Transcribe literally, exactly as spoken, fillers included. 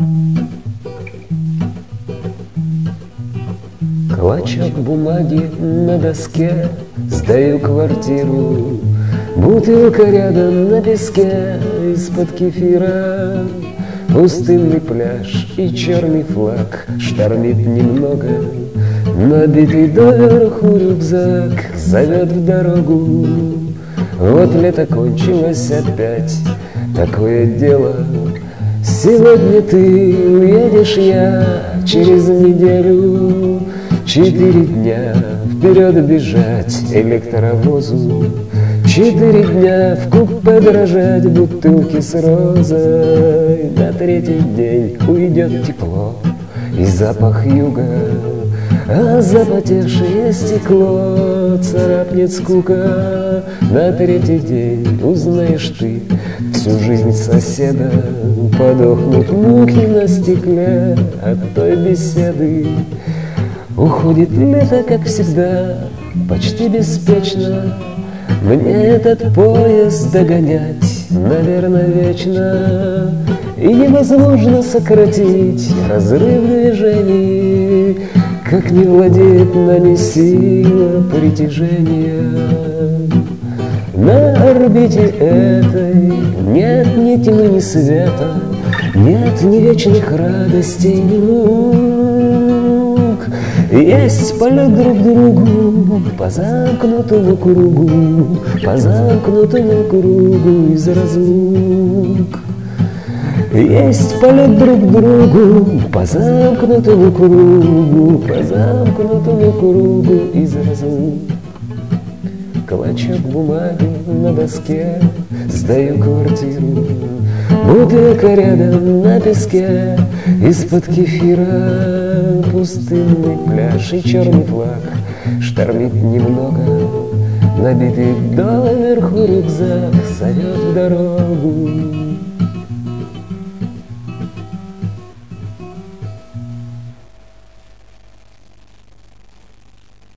Клочок бумаги на доске, сдаю квартиру. Бутылка рядом на песке, из-под кефира. Пустынный пляж и черный флаг, штормит немного. Набитый доверху рюкзак зовет в дорогу. Вот лето кончилось опять, такое дело. Сегодня ты уедешь, я через неделю. Четыре дня вперед бежать электровозу. Четыре дня в купе дрожать бутылки с розой. На третий день уйдет тепло и запах юга, а запотевшее стекло царапнет скука. На третий день узнаешь ты всю жизнь соседа. Подохнут муки на стекле от той беседы. Уходит лето, как всегда, почти беспечно. Мне этот поезд догонять, наверное, вечно. И невозможно сократить разрыв движений, как не владеет нами сила притяжения. На орбите этой нет ни тьмы, ни света, нет ни вечных радостей, ни мук. Есть полет друг к другу по замкнутому кругу, по замкнутому кругу из разлук. Есть полет друг к другу по замкнутому кругу, по замкнутому кругу из разлук. Клочок бумаги на доске, сдаю квартиру. Бутылка рядом на песке, из-под кефира. Пустынный пляж и черный флаг, штормит немного. Набитый доверху рюкзак зовет в дорогу.